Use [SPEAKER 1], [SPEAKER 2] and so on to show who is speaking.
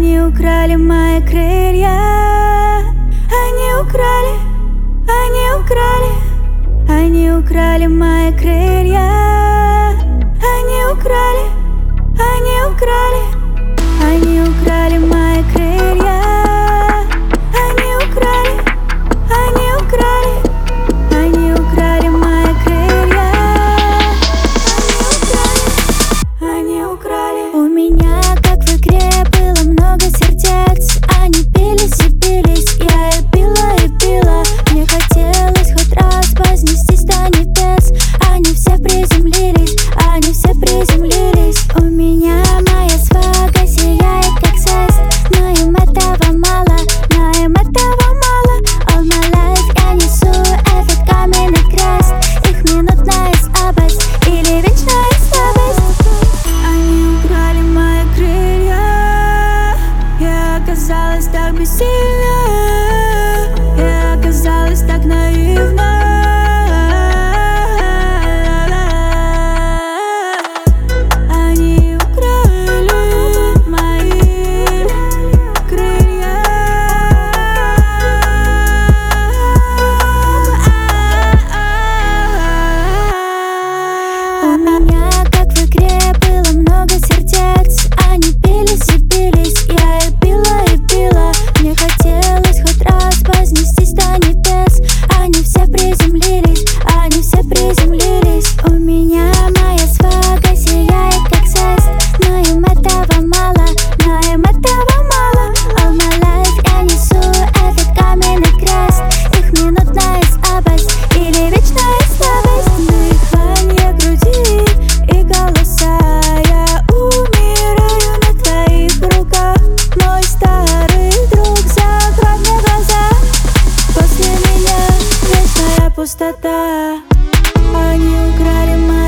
[SPEAKER 1] Они украли мои крылья. Они украли, они украли, они украли мои крылья. Они украли, они украли, они украли мои крылья. Они украли, они украли, они украли мои крылья. Они украли. У меня, как в игре, было много сердец. Они бились и бились, я их била и била. Мне хотелось хоть раз вознестись до небес. Они все приземлились, они все приземлились. У меня моя свага сияет, как звезд. Но им этого мало, но им этого мало. All my life я несу этот каменный крест. Их минутная слабость или вечная слабость. Они украли мои крылья. Я оказалась так бессильна. Я оказалась так наивна. Они украли мои крылья. У меня, как в игре, было много сердец. Они бились и бились, я их била и била. Мне хотелось хоть раз вознестись до небес. Они все приземлились, они все приземлились. У меня моя свага сияет, как звезд. Но им этого мало, но им этого мало. All my life я несу этот каменный крест. Их минутная слабость или вечная слабость. Дыхание груди и голоса. Я умираю на твоих руках. Мой старый друг, закрой мне глаза. После меня вечная пустота. Они украли мои